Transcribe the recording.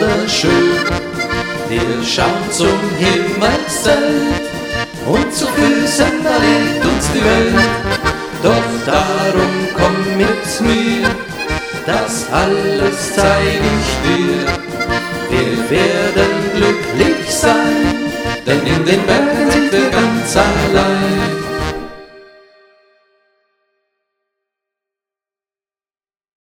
wunderschön. Wir schauen zum Himmelszelt und zu Füßen, da liegt uns die Welt. Doch darum komm mit mir, das alles zeig ich dir. Wir werden glücklich sein, denn in den Bergen